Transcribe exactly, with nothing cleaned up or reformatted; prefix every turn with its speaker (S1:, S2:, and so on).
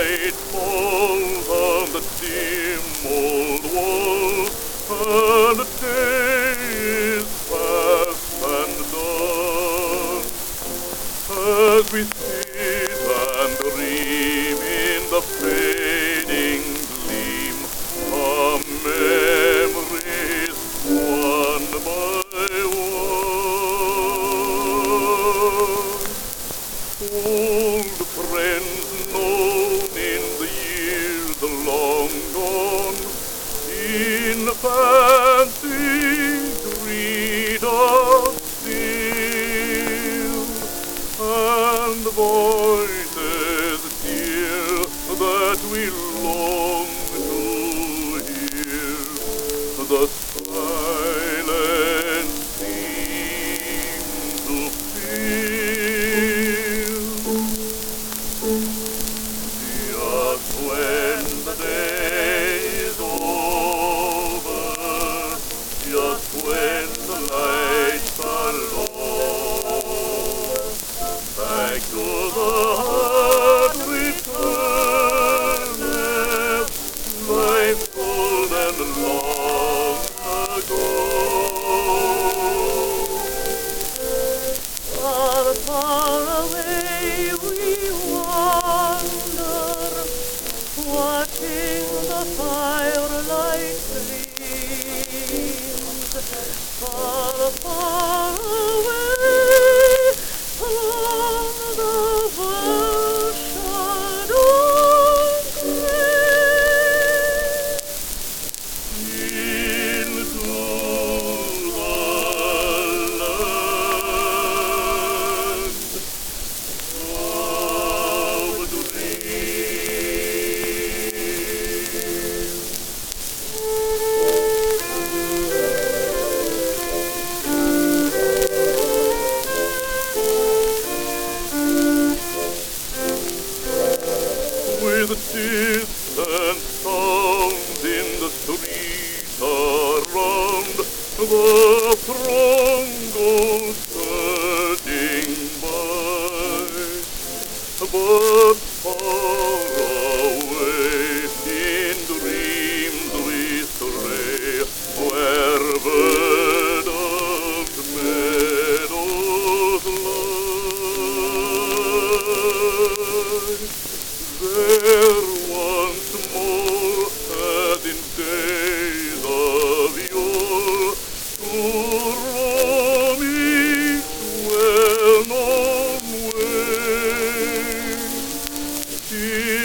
S1: light falls on the dim old wall, and the day is past and done. As we sit and dream in the fading gleam of memories, one by one, old friends known in the years long gone, in fancy greet us still, and voices dear that we long to hear, the silence seems to fill. Just when the day is over, just when the lights are low, back to the heart returneth, life old and long ago.
S2: Far, far away we wander, watching the firelight gleams. Far, far away along the foreshadowed grave,
S1: Into the land of dreams. With distant sounds in the street around, the throng goes surging by. But far away in dreams we stray, where verdant meadows lie. There once more, as in days of yore, to roam each well-known way.